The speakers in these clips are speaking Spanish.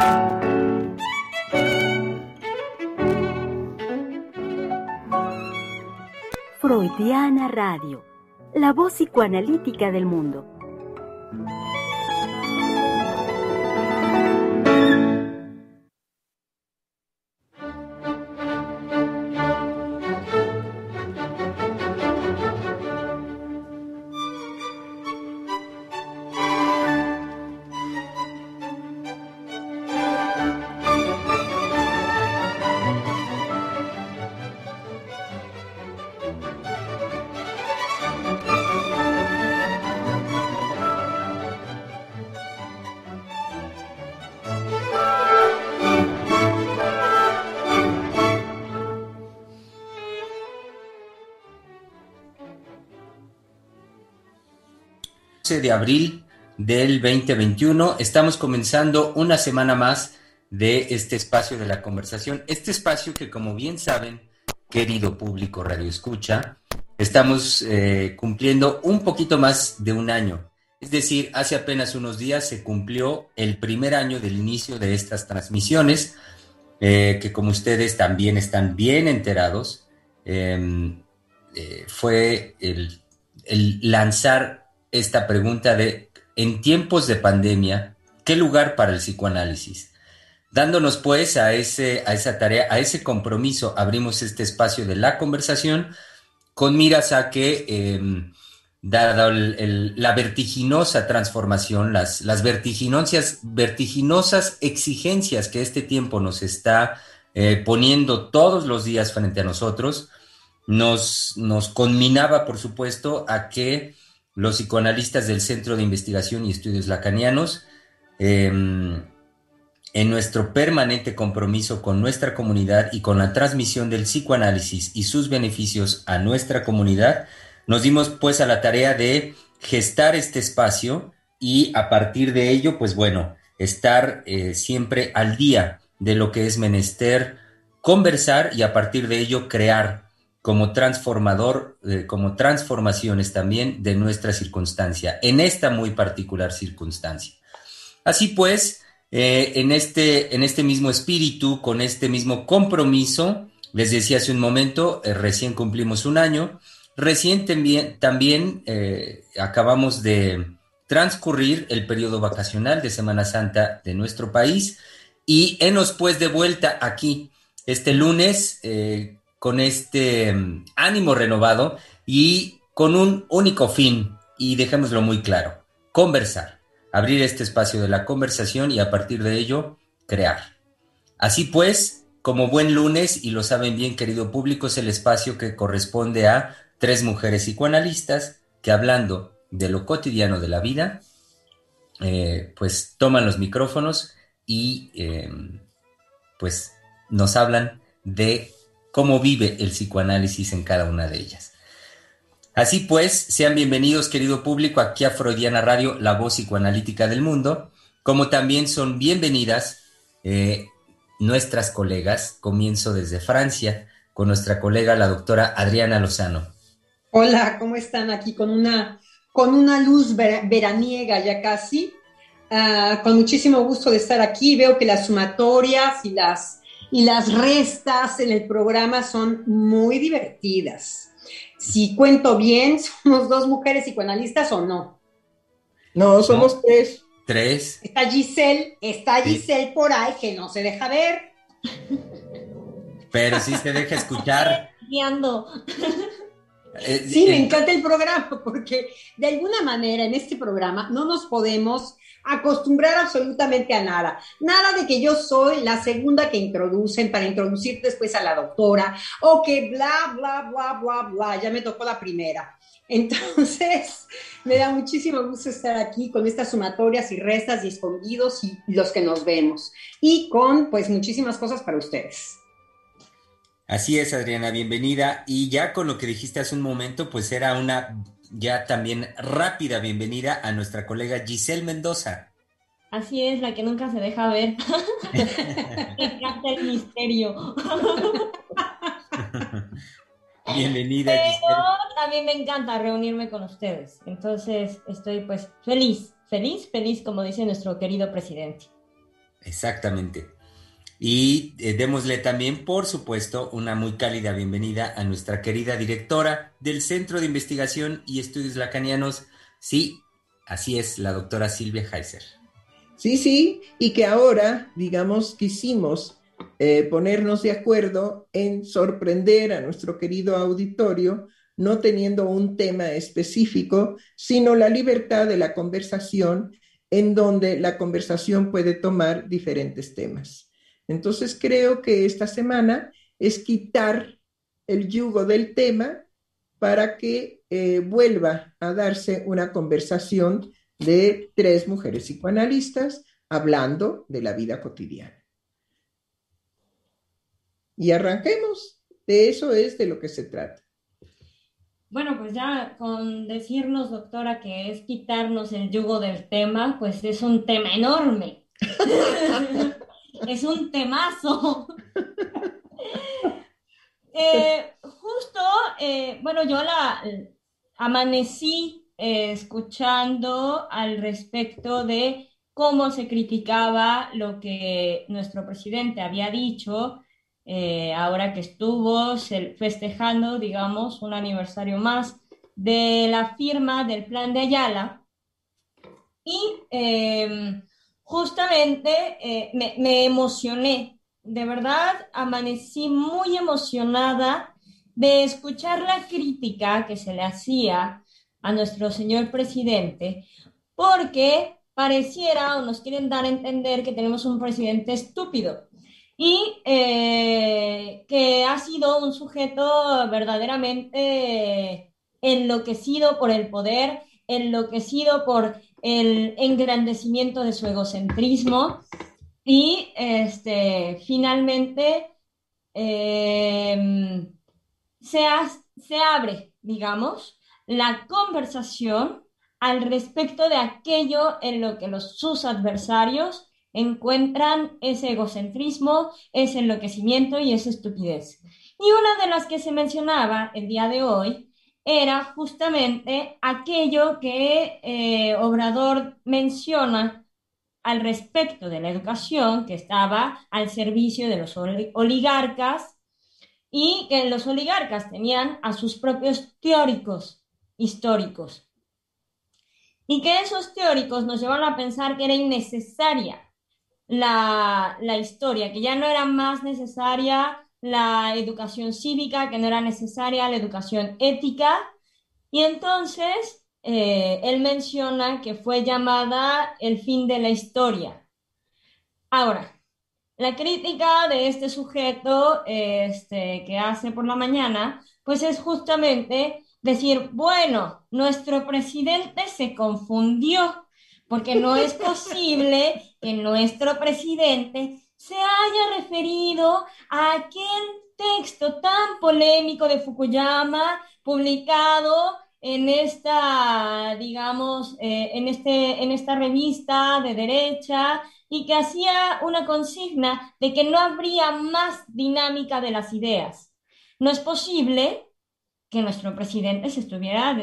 Freudiana Radio, la voz psicoanalítica del mundo. De abril del 2021. Estamos comenzando una semana más de este espacio de la conversación. Este espacio que, como bien saben, querido público Radio Escucha, estamos cumpliendo un poquito más de un año. Es decir, hace apenas unos días se cumplió el primer año del inicio de estas transmisiones, que como ustedes también están bien enterados, fue el lanzar esta pregunta de, en tiempos de pandemia, ¿qué lugar para el psicoanálisis? Dándonos pues a esa tarea, a ese compromiso, abrimos este espacio de la conversación con miras a que, dada la vertiginosa transformación, las vertiginosas exigencias que este tiempo nos está poniendo todos los días frente a nosotros, nos conminaba, por supuesto, a que los psicoanalistas del Centro de Investigación y Estudios Lacanianos, en nuestro permanente compromiso con nuestra comunidad y con la transmisión del psicoanálisis y sus beneficios a nuestra comunidad, nos dimos pues a la tarea de gestar este espacio y a partir de ello, pues bueno, estar siempre al día de lo que es menester conversar y a partir de ello crear como transformador, como transformaciones también de nuestra circunstancia, en esta muy particular circunstancia. Así pues, en este mismo espíritu, con este mismo compromiso, les decía hace un momento, recién cumplimos un año, recién también acabamos de transcurrir el periodo vacacional de Semana Santa de nuestro país y henos pues de vuelta aquí este lunes, con este ánimo renovado y con un único fin, y dejémoslo muy claro, conversar, abrir este espacio de la conversación y a partir de ello, crear. Así pues, como buen lunes, y lo saben bien, querido público, es el espacio que corresponde a tres mujeres psicoanalistas que hablando de lo cotidiano de la vida, pues toman los micrófonos y pues nos hablan de cómo vive el psicoanálisis en cada una de ellas. Así pues, sean bienvenidos, querido público, aquí a Freudiana Radio, la voz psicoanalítica del mundo, como también son bienvenidas nuestras colegas. Comienzo desde Francia, con nuestra colega, la doctora Adriana Lozano. Hola, ¿cómo están? Aquí con una luz veraniega ya casi, con muchísimo gusto de estar aquí. Veo que las sumatorias y las restas en el programa son muy divertidas. Si cuento bien, ¿somos dos mujeres psicoanalistas o no? No, somos tres. Tres. Está Giselle sí, por ahí que no se deja ver. Pero sí se deja escuchar. Sí, me encanta el programa porque de alguna manera en este programa no nos podemos acostumbrar absolutamente a nada. Nada de que yo soy la segunda que introducen para introducir después a la doctora o que bla, bla, bla, bla, bla, ya me tocó la primera. Entonces, me da muchísimo gusto estar aquí con estas sumatorias y restas y escondidos y los que nos vemos. Y con, pues, muchísimas cosas para ustedes. Así es, Adriana, bienvenida. Y ya con lo que dijiste hace un momento, pues era una ya también rápida bienvenida a nuestra colega Giselle Mendoza. Así es, la que nunca se deja ver. Me encanta el misterio. Bienvenida, Pero Giselle. a mí me encanta reunirme con ustedes. Entonces estoy pues feliz, como dice nuestro querido presidente. Exactamente. Y démosle también, por supuesto, una muy cálida bienvenida a nuestra querida directora del Centro de Investigación y Estudios Lacanianos. Sí, así es, la doctora Silvia Heiser. Sí, sí, y que ahora, digamos, quisimos ponernos de acuerdo en sorprender a nuestro querido auditorio, no teniendo un tema específico, sino la libertad de la conversación, en donde la conversación puede tomar diferentes temas. Entonces, creo que esta semana es quitar el yugo del tema para que vuelva a darse una conversación de tres mujeres psicoanalistas hablando de la vida cotidiana. Y arranquemos. De eso es de lo que se trata. Bueno, pues ya con decirnos, doctora, que es quitarnos el yugo del tema, pues es un tema enorme. Es un temazo. Justo, bueno, yo amanecí escuchando al respecto de cómo se criticaba lo que nuestro presidente había dicho ahora que estuvo festejando, digamos, un aniversario más de la firma del Plan de Ayala. Y justamente me emocioné, de verdad amanecí muy emocionada de escuchar la crítica que se le hacía a nuestro señor presidente, porque pareciera o nos quieren dar a entender que tenemos un presidente estúpido y que ha sido un sujeto verdaderamente enloquecido por el poder, enloquecido por el engrandecimiento de su egocentrismo y finalmente eh, se abre, digamos, la conversación al respecto de aquello en lo que sus adversarios encuentran ese egocentrismo, ese enloquecimiento y esa estupidez. Y una de las que se mencionaba el día de hoy era justamente aquello que Obrador menciona al respecto de la educación, que estaba al servicio de los oligarcas y que los oligarcas tenían a sus propios teóricos históricos y que esos teóricos nos llevan a pensar que era innecesaria la historia, que ya no era más necesaria la educación cívica, que no era necesaria la educación ética. Y entonces él menciona que fue llamada el fin de la historia. Ahora, la crítica de este sujeto que hace por la mañana, pues es justamente decir, bueno, nuestro presidente se confundió, porque no es posible que nuestro presidente se haya referido a aquel texto tan polémico de Fukuyama publicado en esta, digamos, en esta revista de derecha y que hacía una consigna de que no habría más dinámica de las ideas. No es posible que nuestro presidente se estuviera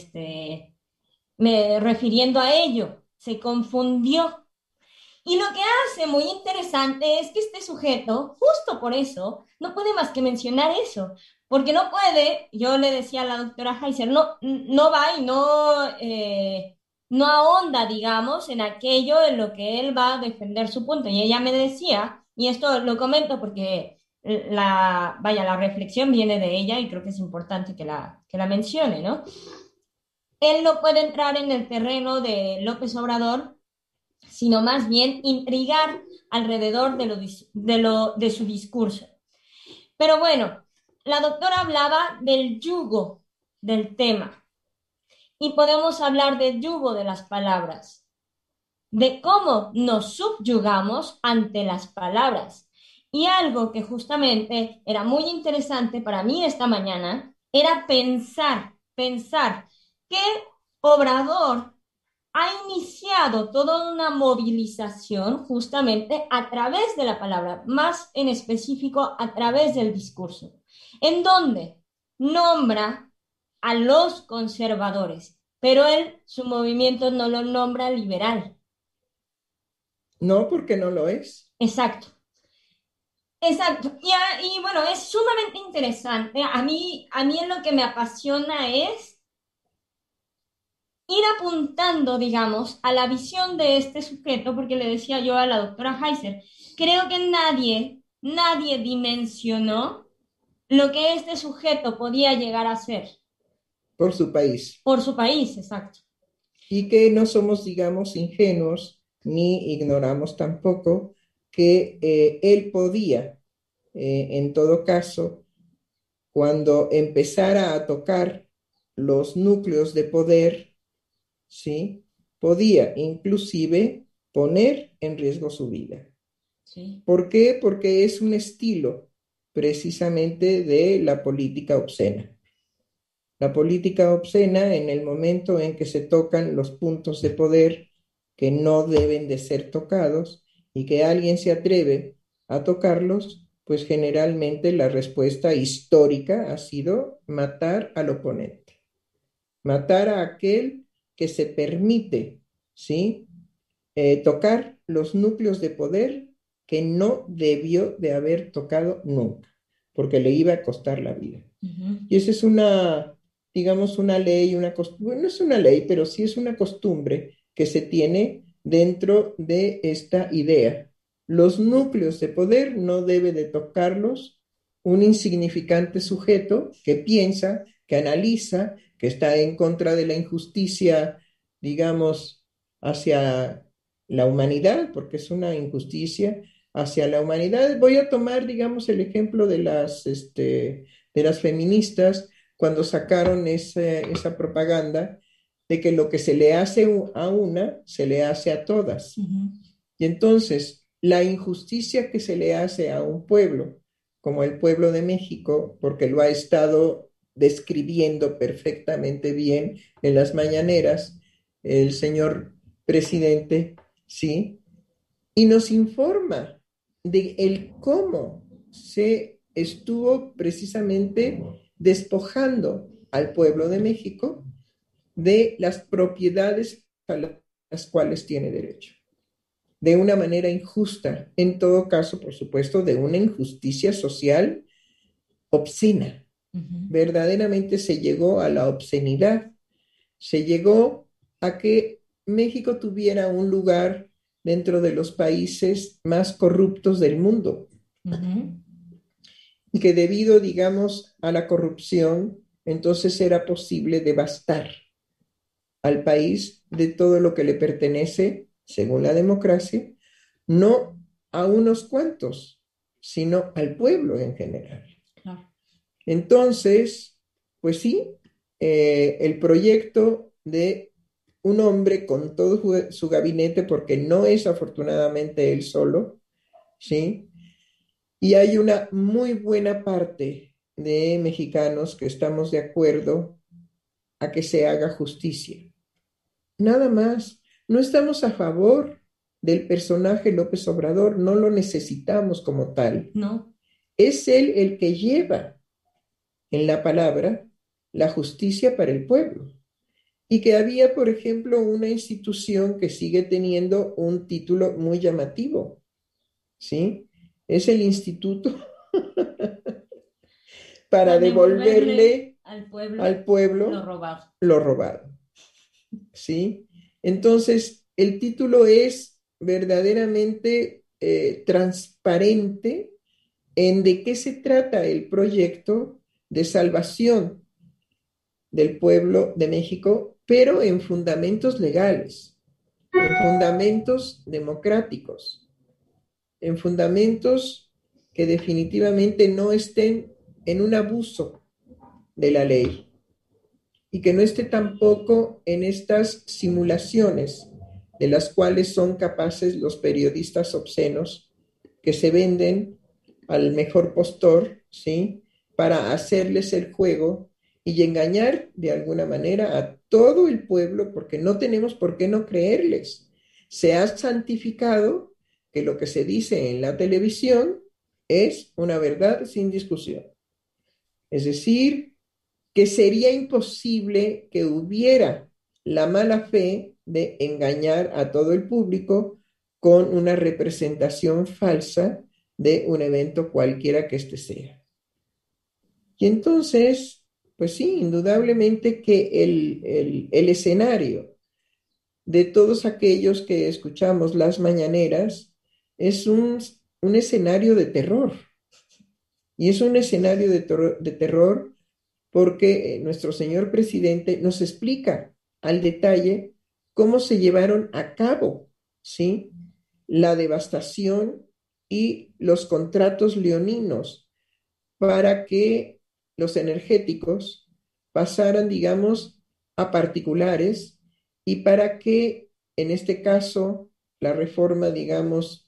refiriendo a ello, se confundió. Y lo que hace muy interesante es que este sujeto, justo por eso, no puede más que mencionar eso, porque no puede, yo le decía a la doctora Heiser, no va y no ahonda, digamos, en aquello en lo que él va a defender su punto. Y ella me decía, y esto lo comento porque la reflexión viene de ella y creo que es importante que la mencione, ¿no? Él no puede entrar en el terreno de López Obrador sino más bien intrigar alrededor de su discurso. Pero bueno, la doctora hablaba del yugo del tema y podemos hablar del yugo de las palabras, de cómo nos subyugamos ante las palabras. Y algo que justamente era muy interesante para mí esta mañana era pensar que Obrador ha iniciado toda una movilización justamente a través de la palabra, más en específico a través del discurso, en donde nombra a los conservadores, pero su movimiento no lo nombra liberal. No, porque no lo es. Exacto. Exacto. Y bueno, es sumamente interesante. A mí en lo que me apasiona es ir apuntando, digamos, a la visión de este sujeto, porque le decía yo a la doctora Heiser, creo que nadie dimensionó lo que este sujeto podía llegar a ser por su país. por su país, exacto. Y que no somos, digamos, ingenuos ni ignoramos tampoco que él podía, en todo caso, cuando empezara a tocar los núcleos de poder, ¿sí? Podía inclusive poner en riesgo su vida. Sí. ¿Por qué? Porque es un estilo precisamente de la política obscena. La política obscena, en el momento en que se tocan los puntos de poder que no deben de ser tocados y que alguien se atreve a tocarlos, pues generalmente la respuesta histórica ha sido matar al oponente, matar a aquel que se permite, ¿sí? Tocar los núcleos de poder que no debió de haber tocado nunca, porque le iba a costar la vida. Y esa es una, digamos, una ley, una costumbre, no es una ley, pero sí es una costumbre que se tiene dentro de esta idea. Los núcleos de poder no debe de tocarlos un insignificante sujeto que piensa, que analiza, que está en contra de la injusticia, digamos, hacia la humanidad, porque es una injusticia hacia la humanidad. Voy a tomar, digamos, el ejemplo de las feministas cuando sacaron esa propaganda de que lo que se le hace a una, se le hace a todas. Y entonces, la injusticia que se le hace a un pueblo, como el pueblo de México, porque lo ha estado describiendo perfectamente bien en las mañaneras, el señor presidente, ¿sí? Y nos informa de el cómo se estuvo precisamente despojando al pueblo de México de las propiedades a las cuales tiene derecho, de una manera injusta, en todo caso, por supuesto, de una injusticia social obscena. Verdaderamente se llegó a la obscenidad, se llegó a que México tuviera un lugar dentro de los países más corruptos del mundo. Y que debido, digamos, a la corrupción, entonces era posible devastar al país de todo lo que le pertenece, según la democracia, no a unos cuantos, sino al pueblo en general. Claro. Entonces, pues sí, el proyecto de un hombre con todo su gabinete, porque no es afortunadamente él solo, ¿sí? Y hay una muy buena parte de mexicanos que estamos de acuerdo a que se haga justicia. Nada más, no estamos a favor del personaje López Obrador, no lo necesitamos como tal. No. Es él el que lleva en la palabra la justicia para el pueblo. Y que había, por ejemplo, una institución que sigue teniendo un título muy llamativo, ¿sí? Es el Instituto para devolverle al pueblo lo robado, ¿sí? Entonces, el título es verdaderamente transparente en de qué se trata el proyecto de salvación del pueblo de México, pero en fundamentos legales, en fundamentos democráticos, en fundamentos que definitivamente no estén en un abuso de la ley y que no esté tampoco en estas simulaciones de las cuales son capaces los periodistas obscenos que se venden al mejor postor, ¿sí? Para hacerles el juego y engañar de alguna manera a todo el pueblo, porque no tenemos por qué no creerles. Se ha santificado que lo que se dice en la televisión es una verdad sin discusión. Es decir, que sería imposible que hubiera la mala fe de engañar a todo el público con una representación falsa de un evento cualquiera que éste sea. Y entonces, pues sí, indudablemente que el escenario de todos aquellos que escuchamos las mañaneras es un escenario de terror. Y es un escenario de terror porque nuestro señor presidente nos explica al detalle cómo se llevaron a cabo, ¿sí?, la devastación y los contratos leoninos para que los energéticos pasaran, digamos, a particulares y para que, en este caso, la reforma, digamos,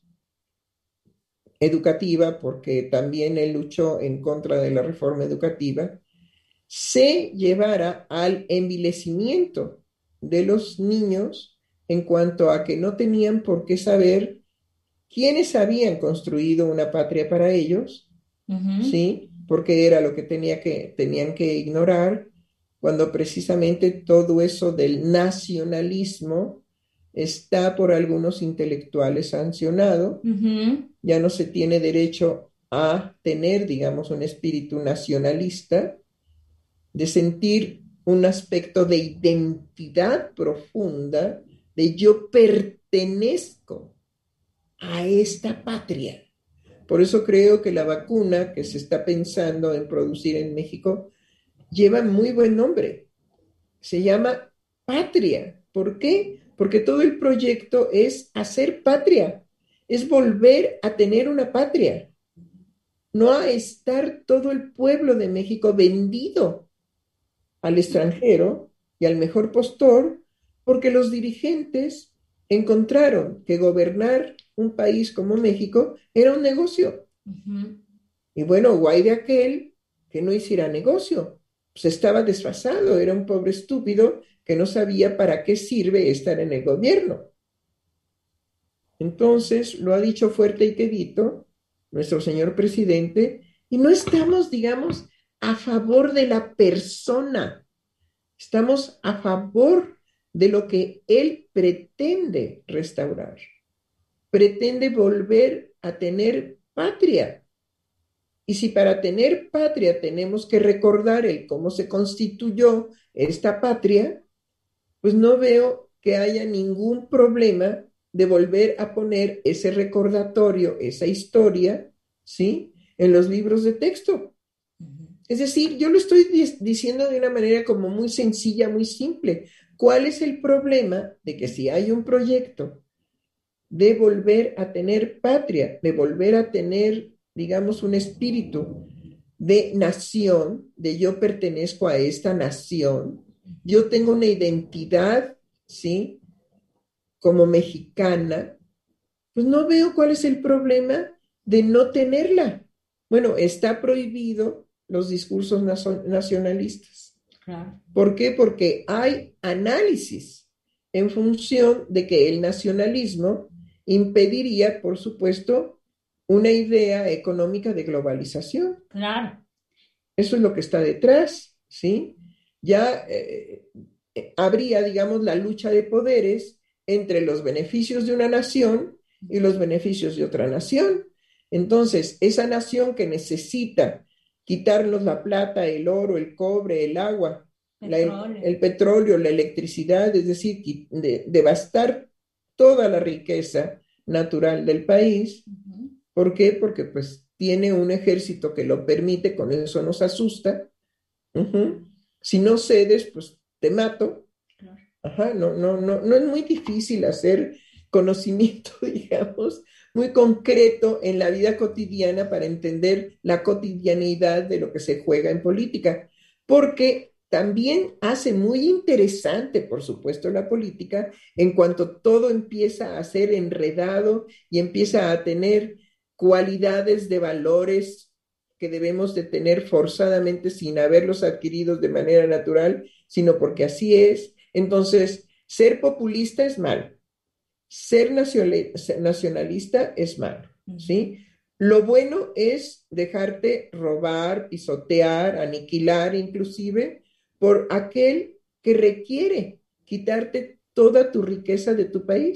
educativa, porque también él luchó en contra de la reforma educativa, se llevara al envilecimiento de los niños en cuanto a que no tenían por qué saber quiénes habían construido una patria para ellos, ¿sí? Porque era lo que tenían que ignorar, cuando precisamente todo eso del nacionalismo está por algunos intelectuales sancionado. Ya no se tiene derecho a tener, digamos, un espíritu nacionalista, de sentir un aspecto de identidad profunda, de yo pertenezco a esta patria. Por eso creo que la vacuna que se está pensando en producir en México lleva muy buen nombre. Se llama Patria. ¿Por qué? Porque todo el proyecto es hacer patria, es volver a tener una patria, no a estar todo el pueblo de México vendido al extranjero y al mejor postor, porque los dirigentes encontraron que gobernar un país como México era un negocio. Y bueno, guay de aquel que no hiciera negocio, pues estaba desfasado, era un pobre estúpido que no sabía para qué sirve estar en el gobierno. Entonces, lo ha dicho fuerte y quedito nuestro señor presidente, y no estamos, digamos, a favor de la persona, estamos a favor de lo que él pretende restaurar. Pretende volver a tener patria. Y si para tener patria tenemos que recordar el cómo se constituyó esta patria, pues no veo que haya ningún problema de volver a poner ese recordatorio, esa historia, ¿sí?, en los libros de texto. Es decir, yo lo estoy diciendo de una manera como muy sencilla, muy simple. ¿Cuál es el problema de que si hay un proyecto de volver a tener patria, de volver a tener, digamos, un espíritu de nación, de yo pertenezco a esta nación, yo tengo una identidad, ¿sí?, como mexicana, pues no veo cuál es el problema de no tenerla. Bueno, está prohibido los discursos nacionalistas. Claro. ¿Por qué? Porque hay análisis en función de que el nacionalismo impediría, por supuesto, una idea económica de globalización. Claro. Eso es lo que está detrás, ¿sí? Ya habría, digamos, la lucha de poderes entre los beneficios de una nación y los beneficios de otra nación. Entonces, esa nación que necesita quitarnos la plata, el oro, el cobre, el agua, el petróleo, la electricidad, es decir, devastar toda la riqueza natural del país. ¿Por qué? Porque pues tiene un ejército que lo permite, con eso nos asusta. Si no cedes, pues te mato. Ajá, no es muy difícil hacer conocimiento, digamos, muy concreto en la vida cotidiana para entender la cotidianidad de lo que se juega en política, porque también hace muy interesante, por supuesto, la política en cuanto todo empieza a ser enredado y empieza a tener cualidades de valores que debemos de tener forzadamente sin haberlos adquiridos de manera natural, sino porque así es. Entonces, ser populista es malo. Ser nacionalista es malo, ¿sí? Lo bueno es dejarte robar, pisotear, aniquilar inclusive por aquel que requiere quitarte toda tu riqueza de tu país.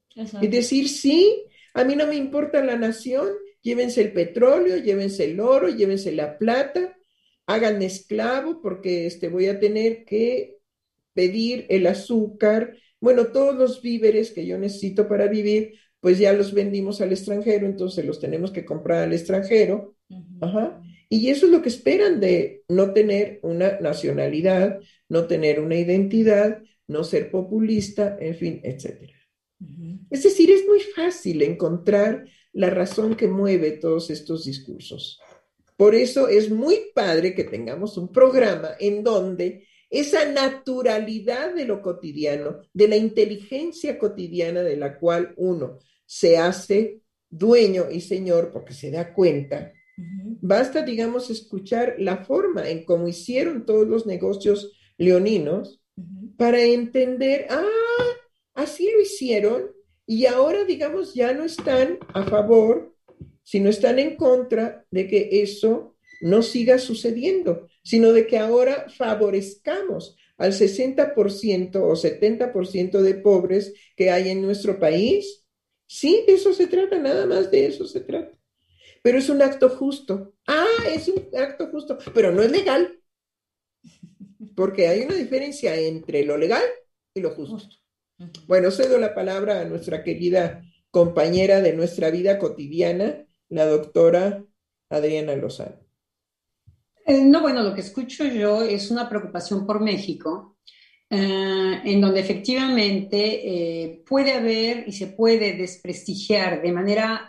Exacto. Es decir, sí, a mí no me importa la nación, llévense el petróleo, llévense el oro, llévense la plata, háganme esclavo porque voy a tener que pedir el azúcar, bueno, todos los víveres que yo necesito para vivir, pues ya los vendimos al extranjero, entonces los tenemos que comprar al extranjero. Ajá. Y eso es lo que esperan de no tener una nacionalidad, no tener una identidad, no ser populista, en fin, etcétera. Es decir, es muy fácil encontrar la razón que mueve todos estos discursos. Por eso es muy padre que tengamos un programa en donde esa naturalidad de lo cotidiano, de la inteligencia cotidiana de la cual uno se hace dueño y señor porque se da cuenta, basta, digamos, escuchar la forma en cómo hicieron todos los negocios leoninos para entender, así lo hicieron y ahora, digamos, ya no están a favor, sino están en contra de que eso no siga sucediendo, sino de que ahora favorezcamos al 60% o 70% de pobres que hay en nuestro país. Sí, de eso se trata, nada más de eso se trata. Pero es un acto justo. Es un acto justo, pero no es legal, porque hay una diferencia entre lo legal y lo justo. Bueno, cedo la palabra a nuestra querida compañera de nuestra vida cotidiana, la doctora Adriana Lozano. No, bueno, lo que escucho yo es una preocupación por México, en donde efectivamente puede haber y se puede desprestigiar de manera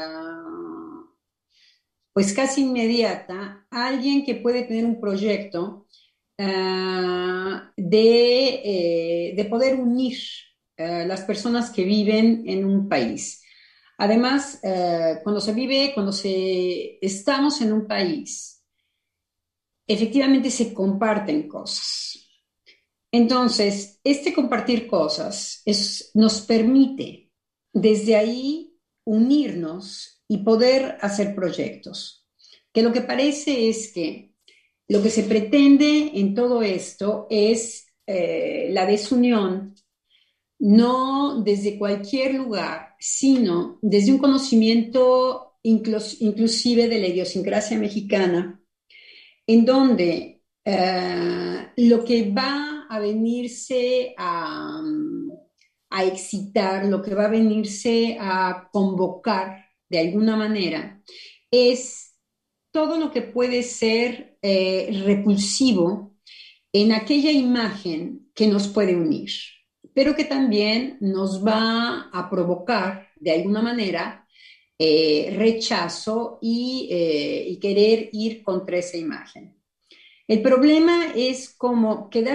pues casi inmediata a alguien que puede tener un proyecto de poder unir las personas que viven en un país. Además, cuando estamos en un país, efectivamente se comparten cosas. Entonces, este compartir cosas nos permite desde ahí unirnos y poder hacer proyectos. Que lo que parece es que lo que se pretende en todo esto es la desunión, no desde cualquier lugar, sino desde un conocimiento inclusive de la idiosincrasia mexicana, en donde lo que va a venirse a excitar, lo que va a venirse a convocar de alguna manera, es todo lo que puede ser repulsivo en aquella imagen que nos puede unir, pero que también nos va a provocar de alguna manera rechazo y querer ir contra esa imagen. El problema es como quedar